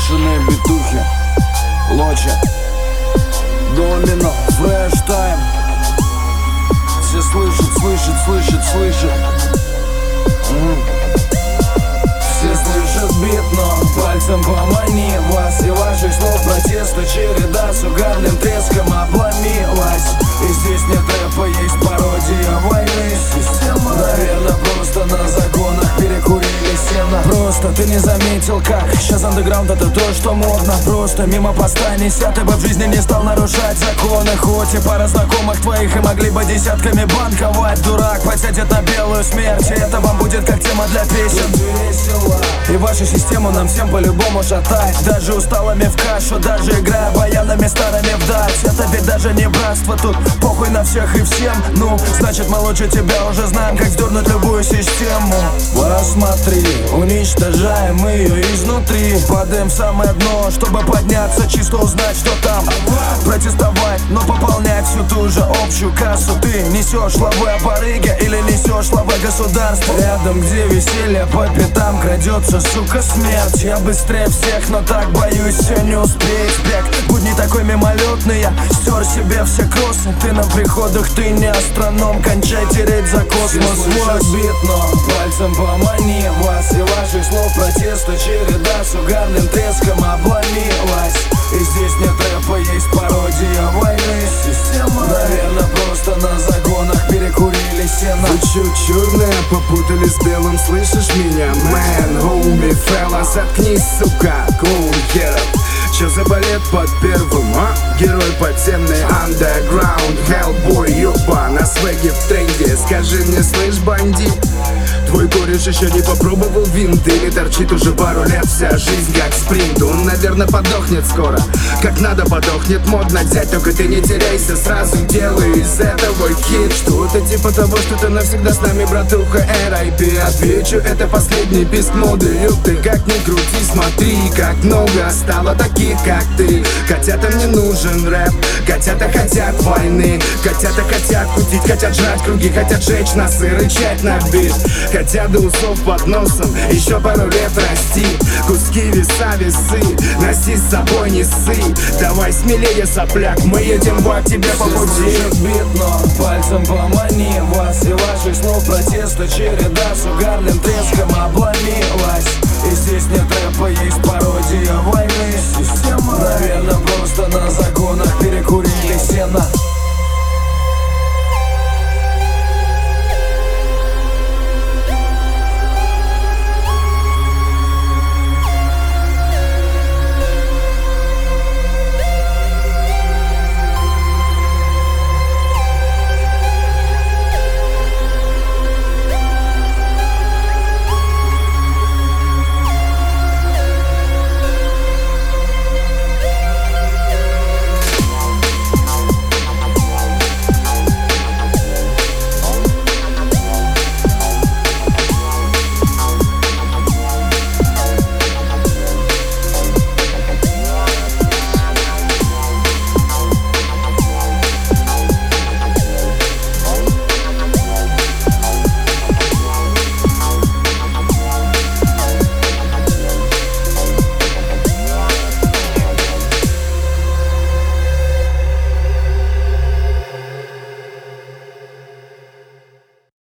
бешеные битухи, Лоча, Домино, Фреш Тайм. Все слышат. Все слышат бит, но пальцем помани вас. И ваших слов протеста череда с угарным треском обломилась. И здесь нет рэпа, есть пародия войны. Система, наверное, просто на загонах перекурили сено. Просто ты не заметил, как сейчас андеграунд это то, что модно. Просто мимо поста неся, ты бы в жизни не стал нарушать законы. Хоть и пара знакомых твоих и могли бы десятками банковать. Дурак подсядет на белую смерть, и это вам будет как тема для песен. И вашу систему нам всем по-любому шатать. Даже усталыми в кашу, даже играя баянами старыми вдать. Это ведь даже не братство, тут похуй на всех и всем. Ну, значит мы лучше тебя уже знаем, как сдернуть любую систему. Посмотри, уничтожаем ее изнутри. Падаем в самое дно, чтобы подняться, чисто узнать, что там. Протестовать, но пополнять всю ту же общую кассу. Ты несешь лавы опорыги или несешь лавы государства? Рядом, где веселье по пятам крадется, сука, смерть. Я быстрее всех, но так боюсь все не успеть. Бег, будни такой мимолетный, я стер себе все кроссы. Ты на приходах, ты не астроном, кончай тереть за космос. Слышат бит, но пальцем помани вас. И ваших слов протеста череда с угарным треском обломилась. И здесь нет рэпа, есть пародия войны. Система, наверное, просто на загонах перекурили сено. Вы чё, черные, попутали с белым, слышишь меня? Man, homie, fella, заткнись, сука, клоун херов. Чё за балет под первым, а? Герой подземный, underground, hellboy, ёба, на свеге в тренде. Скажи мне, слышь, бандит, твой кореш еще не попробовал винт? Или торчит уже пару лет, вся жизнь как спринт? Он, наверное, подохнет скоро, как надо подохнет. Модно взять, только ты не теряйся, сразу делай из этого хит. Что-то типа того, что ты навсегда с нами, братуха, R.I.P. Отвечу, это последний писк моды. Ты как ни крути, смотри, как много стало таких, как ты. Котятам не нужен рэп, котята хотят войны. Котята хотят кутить, хотят жрать круги, хотят жечь нас и рычать на бит. Хотя до усов под носом еще пару лет расти. Куски веса, весы, носи с собой, не ссы. Давай смелее, сопляк, мы едем в тебе по пути. Слышат бит, но пальцем помани вас. И ваших слов протеста череда с угарным треском обломилась. И здесь нет рэпа, есть пародия войны. Система, наверное, просто на загонах перекурили сено.